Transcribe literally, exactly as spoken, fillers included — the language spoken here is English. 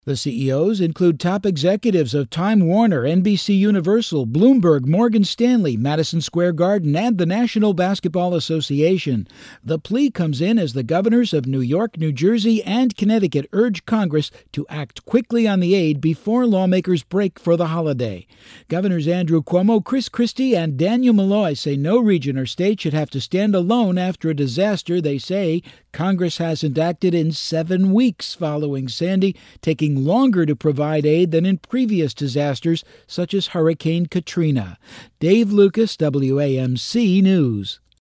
The C E Os include top executives of Time Warner, N B C Universal, Bloomberg, Morgan Stanley, Madison Square Garden, and the National Basketball Association. The plea comes in as the governors of New York, New Jersey, and Connecticut urge Congress to act quickly on the aid before lawmakers break for the holiday. Governors Andrew Cuomo, Chris Christie, and Daniel Malloy say no region or state should have to stand alone after a disaster they say Congress hasn't acted in seven weeks following Sandy, taking longer to provide aid than in previous disasters such as Hurricane Katrina. Dave Lucas, W A M C News.